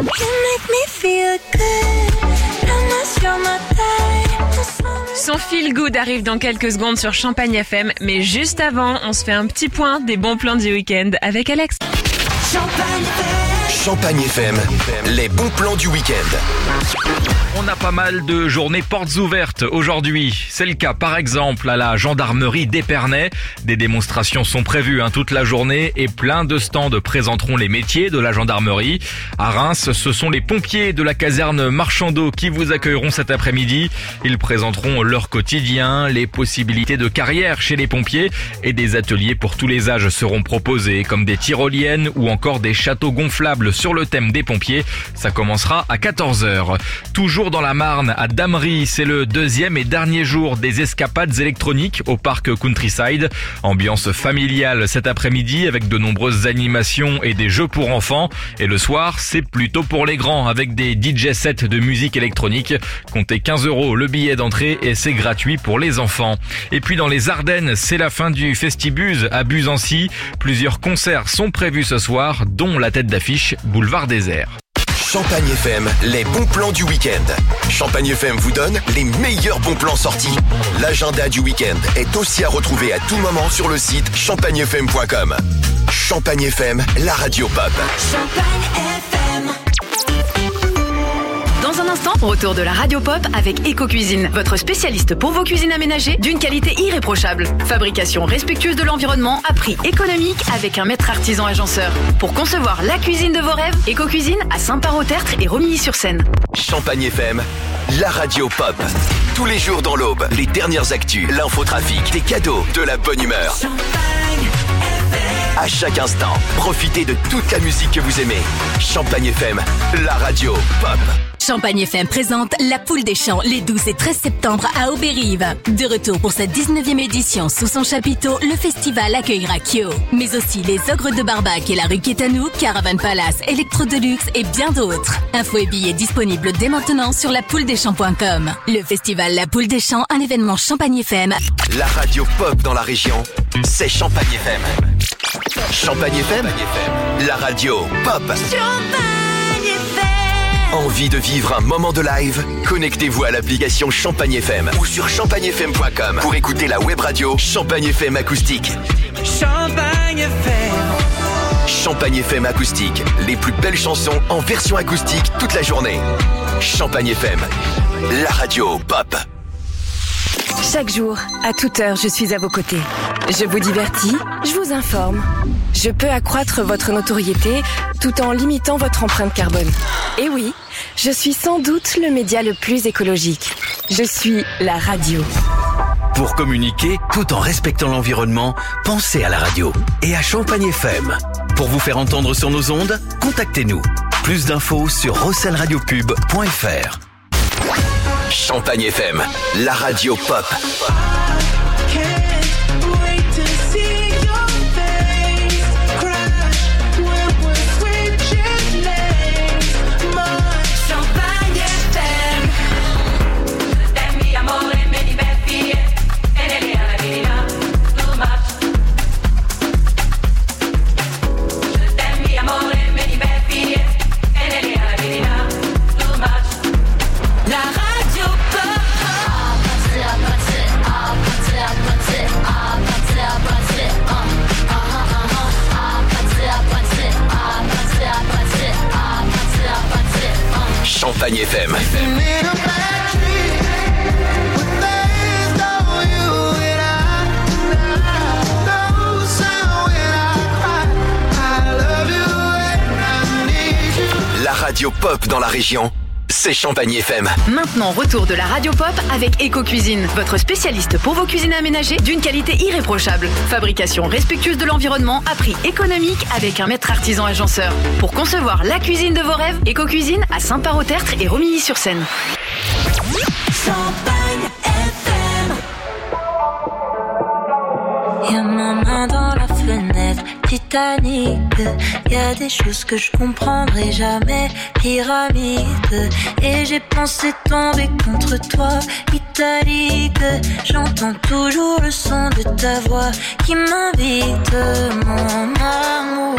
Son feel good arrive dans quelques secondes sur Champagne FM. Mais juste avant, on se fait un petit point des bons plans du week-end avec Alex. Champagne FM, les bons plans du week-end. On a pas mal de journées portes ouvertes aujourd'hui. C'est le cas par exemple à la gendarmerie d'Épernay. Des démonstrations sont prévues toute la journée et plein de stands présenteront les métiers de la gendarmerie. À Reims, ce sont les pompiers de la caserne Marchandeau qui vous accueilleront cet après-midi. Ils présenteront leur quotidien, les possibilités de carrière chez les pompiers et des ateliers pour tous les âges seront proposés comme des tyroliennes ou encore des châteaux gonflables sur le thème des pompiers. Ça commencera à 14h. Toujours dans la Marne, à Damery, c'est le deuxième et dernier jour des escapades électroniques au parc Countryside. Ambiance familiale cet après-midi avec de nombreuses animations et des jeux pour enfants. Et le soir, c'est plutôt pour les grands avec des DJ sets de musique électronique. Comptez 15 € le billet d'entrée et c'est gratuit pour les enfants. Et puis dans les Ardennes, c'est la fin du Festibuzz à Buzancy. Plusieurs concerts sont prévus ce soir, dont la tête d'affiche Boulevard Désert. Champagne FM, les bons plans du week-end. Champagne FM vous donne les meilleurs bons plans sortis. L'agenda du week-end est aussi à retrouver à tout moment sur le site champagnefm.com. Champagne FM, la radio pop. Dans un instant, retour de la radio pop avec Eco-Cuisine, votre spécialiste pour vos cuisines aménagées d'une qualité irréprochable. Fabrication respectueuse de l'environnement à prix économique avec un maître artisan agenceur. Pour concevoir la cuisine de vos rêves, Eco-Cuisine à Saint-Parot-Tertre et Romilly-sur-Seine. Champagne FM, la radio pop. Tous les jours dans l'Aube, les dernières actus, l'infotrafic, des cadeaux, de la bonne humeur. À chaque instant, profitez de toute la musique que vous aimez. Champagne FM, la radio pop. Champagne FM présente La Poule des Champs les 12 et 13 septembre à Aubérive. De retour pour sa 19e édition sous son chapiteau, le festival accueillera Kyo. Mais aussi les Ogres de Barbac et la rue Quétanou, Caravan Palace, Electro Deluxe et bien d'autres. Infos et billets disponibles dès maintenant sur lapouledeschamps.com. Le festival La Poule des Champs, un événement Champagne FM. La radio pop dans la région, c'est Champagne FM. Champagne FM, la radio pop. Envie de vivre un moment de live? Connectez-vous à l'application Champagne FM ou sur champagnefm.com pour écouter la web radio Champagne FM Acoustique. Champagne FM. Champagne FM Acoustique, les plus belles chansons en version acoustique toute la journée. Champagne FM, la radio pop. Chaque jour, à toute heure, je suis à vos côtés. Je vous divertis, je vous informe. Je peux accroître votre notoriété tout en limitant votre empreinte carbone. Et oui, je suis sans doute le média le plus écologique. Je suis la radio. Pour communiquer tout en respectant l'environnement, pensez à la radio et à Champagne FM. Pour vous faire entendre sur nos ondes, contactez-nous. Plus d'infos sur rosselradiopub.fr. Champagne FM, la radio pop. Champagne FM. La radio pop dans la région, c'est Champagne FM. Maintenant, retour de la radio pop avec Eco-Cuisine, votre spécialiste pour vos cuisines aménagées d'une qualité irréprochable. Fabrication respectueuse de l'environnement à prix économique avec un maître artisan agenceur. Pour concevoir la cuisine de vos rêves, Eco-Cuisine à Saint-Parot-Tertre et Romilly-sur-Seine. Champagne FM. Y'a ma main dans la fenêtre, Titanic. Y'a des choses que je comprendrai jamais, pyramide. Et j'ai pensé tomber contre toi, italique. J'entends toujours le son de ta voix qui m'invite, mon amour.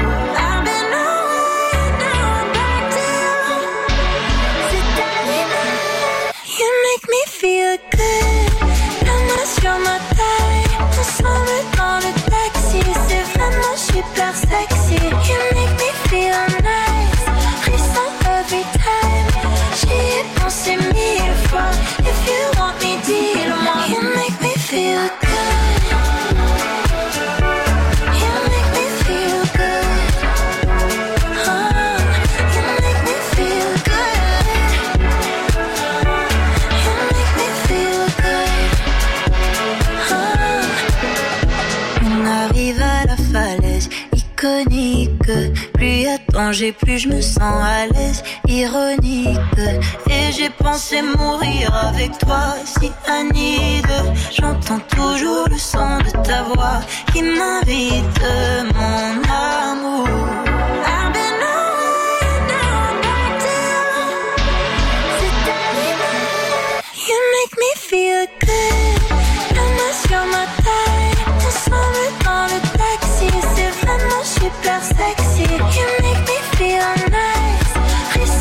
You make me feel good. La main sur ma taille, ensemble dans le taxi. C'est vraiment super sexy. You make me feel nice. Frisson every time. J'y ai pensé 1000 fois. If you want me, dis-le-moi. You make me feel good. You make me feel good. Oh, you make me feel good. You make me feel good. Oh. On arrive à la falaise iconique. Plus y a danger, plus je me sens à l'aise. Ironique. Et j'ai pensé mourir avec toi, si Anide. J'entends toujours le son de ta voix qui m'invite, mon amour. I've been away, down, back down. C'est arrivé. You make me feel good. La main sur ma taille, ensemble dans le taxi. C'est vraiment super sexy. You make me feel nice.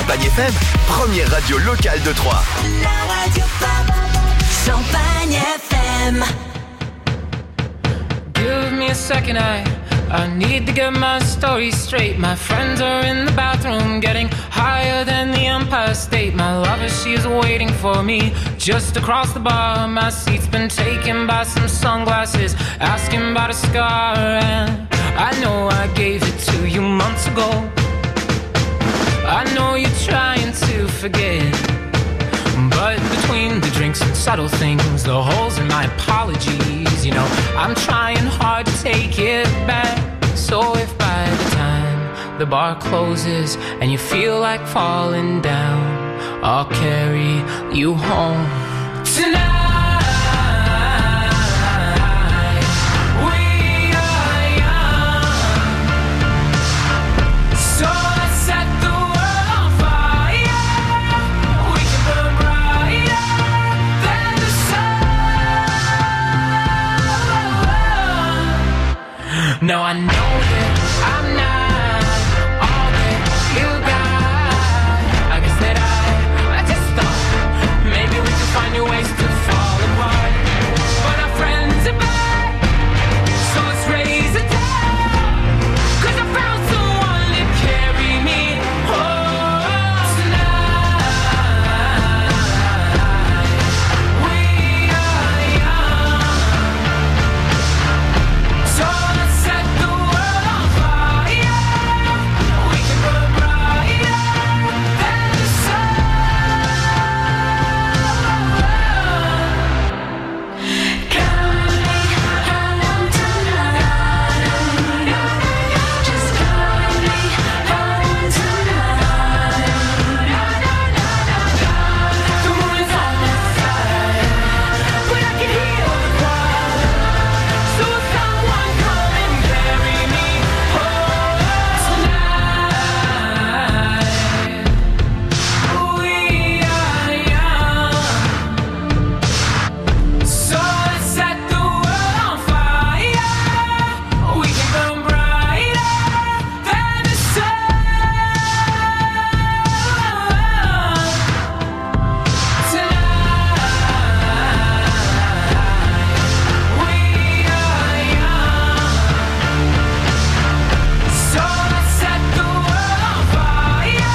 Champagne FM, première radio locale de Troyes. La radio pop, Champagne FM. Give me a second, I need to get my story straight. My friends are in the bathroom getting higher than the Empire State. My lover, she is waiting for me just across the bar. My seat's been taken by some sunglasses, asking about a scar. And I know I gave it to you months ago. I know you're trying to forget, but between the drinks and subtle things, the holes in my apologies, you know, I'm trying hard to take it back. So if by the time the bar closes and you feel like falling down, I'll carry you home tonight.